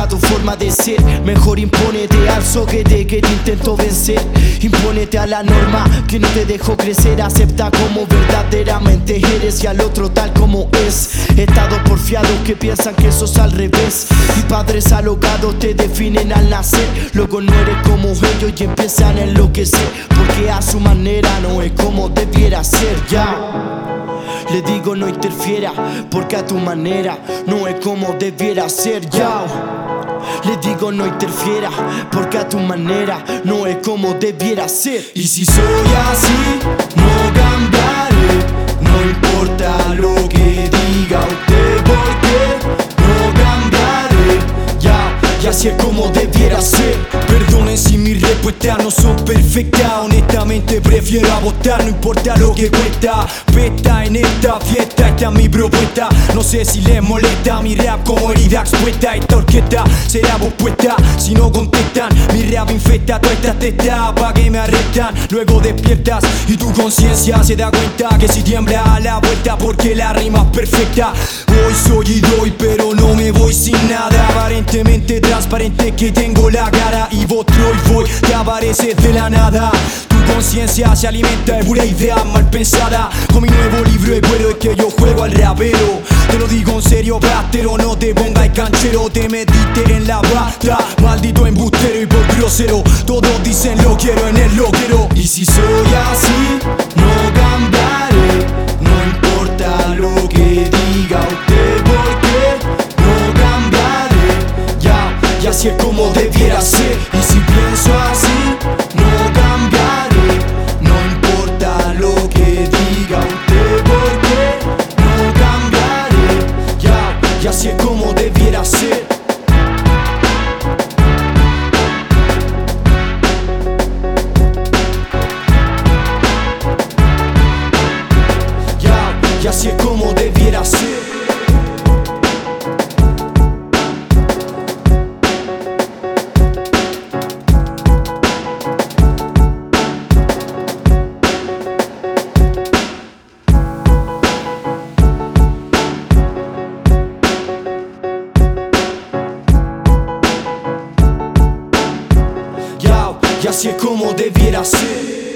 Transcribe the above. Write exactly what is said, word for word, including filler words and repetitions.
tu forma de ser. Mejor impónete al soquete que te intentó vencer. Impónete a la norma que no te dejó crecer. Acepta como verdaderamente eres y al otro tal como es. Estado porfiados que piensan que sos al revés, y padres alocados te definen al nacer. Luego no eres como ellos y empiezan a enloquecer, porque a su manera no es como debiera ser. Ya le digo no interfiera, porque a tu manera no es como debiera ser. Ya le digo no interfiera, porque a tu manera no es como debiera ser. Y si soy así, no cambiaré, no importa lo que diga usted, porque no cambiaré. Ya, y así es como debiera ser. Perdonen si mis respuestas no son perfectas, honestamente prefiero apostar, no importa lo que cuesta. Pesta en esta fiesta, esta es mi propuesta. No sé si les molesta mi rap como herida expuesta. Esta orquesta será pospuesta si no contestan. Mi rap infecta todas estas testas pa' que me arrestan. Luego despiertas y tu conciencia se da cuenta que si tiembla a la vuelta porque la rima es perfecta. Hoy soy y doy, pero no me voy sin nada. Aparentemente transparente que tengo la cara, y votro y voy, te apareces de la nada. Tu conciencia se alimenta de pura idea mal pensada. Con mi nuevo libro de cuero es que yo juego al rapero. Te lo digo en serio, bastero, no te pongas canchero. Te metiste en la bata, maldito embustero y por grosero. Todos dicen lo quiero en el loquero. Y si soy así, no cambiaré, no importa lo que diga usted, porque no cambiaré. Ya, y así es como debiera ser. Y si pienso así, no cambiaré, no importa lo que diga usted, porque no cambiaré. Ya, y así es como debiera ser. Ya, y así es como debiera ser. Y así es como debiera ser.